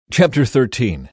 Chapter 13.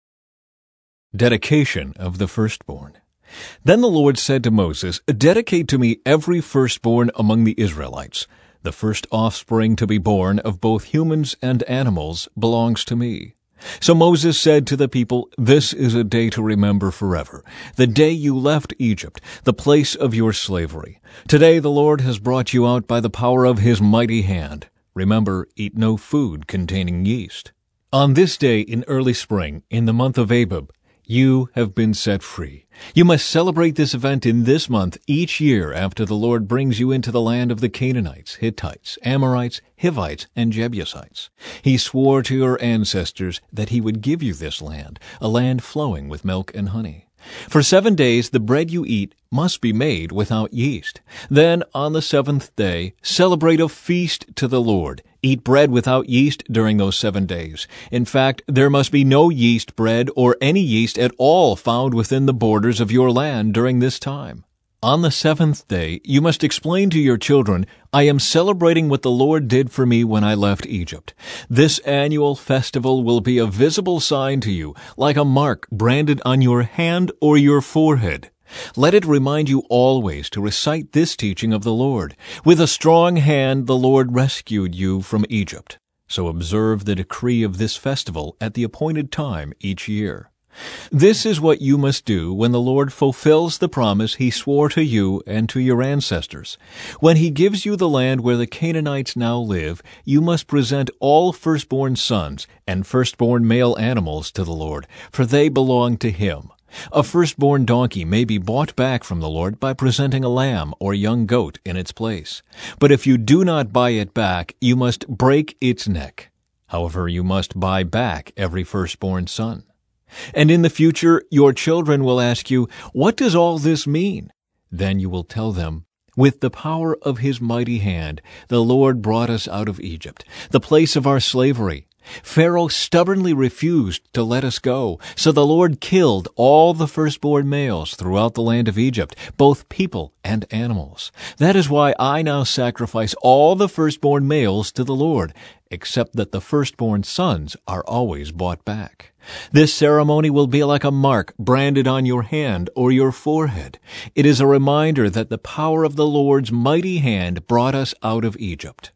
Dedication of the Firstborn. Then the Lord said to Moses, "Dedicate to me every firstborn among the Israelites. The first offspring to be born of both humans and animals belongs to me." So Moses said to the people, "This is a day to remember forever, the day you left Egypt, the place of your slavery. Today the Lord has brought you out by the power of his mighty hand. Remember, eat no food containing yeast. On this day in early spring, in the month of Abib, you have been set free. You must celebrate this event in this month each year after the Lord brings you into the land of the Canaanites, Hittites, Amorites, Hivites, and Jebusites. He swore to your ancestors that he would give you this land, a land flowing with milk and honey. For 7 days the bread you eat must be made without yeast. Then on the seventh day celebrate a feast to the Lord. Eat bread without yeast during those 7 days. In fact, there must be no yeast bread or any yeast at all found within the borders of your land during this time. On the seventh day, you must explain to your children, "I am celebrating what the Lord did for me when I left Egypt." This annual festival will be a visible sign to you, like a mark branded on your hand or your forehead. Let it remind you always to recite this teaching of the Lord. With a strong hand the Lord rescued you from Egypt. So observe the decree of this festival at the appointed time each year. This is what you must do when the Lord fulfills the promise he swore to you and to your ancestors. When he gives you the land where the Canaanites now live, you must present all firstborn sons and firstborn male animals to the Lord, for they belong to him. A firstborn donkey may be bought back from the Lord by presenting a lamb or young goat in its place. But if you do not buy it back, you must break its neck. However, you must buy back every firstborn son. And in the future, your children will ask you, "What does all this mean?" Then you will tell them, "With the power of his mighty hand, the Lord brought us out of Egypt, the place of our slavery. Pharaoh stubbornly refused to let us go, so the Lord killed all the firstborn males throughout the land of Egypt, both people and animals. That is why I now sacrifice all the firstborn males to the Lord, except that the firstborn sons are always bought back. This ceremony will be like a mark branded on your hand or your forehead. It is a reminder that the power of the Lord's mighty hand brought us out of Egypt."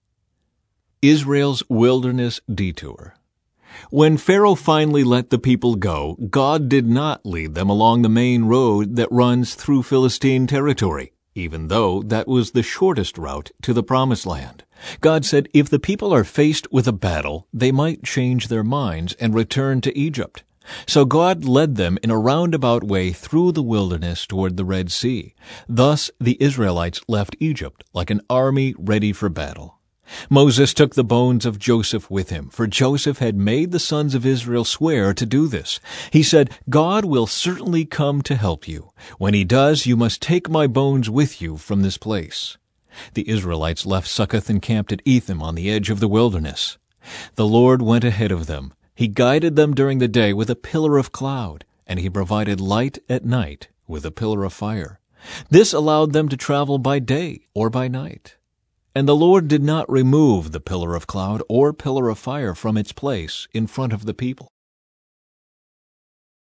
Israel's wilderness detour. When Pharaoh finally let the people go, God did not lead them along the main road that runs through Philistine territory, even though that was the shortest route to the Promised Land. God said if the people are faced with a battle, they might change their minds and return to Egypt. So God led them in a roundabout way through the wilderness toward the Red Sea. Thus the Israelites left Egypt like an army ready for battle. Moses took the bones of Joseph with him, for Joseph had made the sons of Israel swear to do this. He said, "God will certainly come to help you. When he does, you must take my bones with you from this place." The Israelites left Succoth and camped at Etham on the edge of the wilderness. The Lord went ahead of them. He guided them during the day with a pillar of cloud, and he provided light at night with a pillar of fire. This allowed them to travel by day or by night. And the Lord did not remove the pillar of cloud or pillar of fire from its place in front of the people.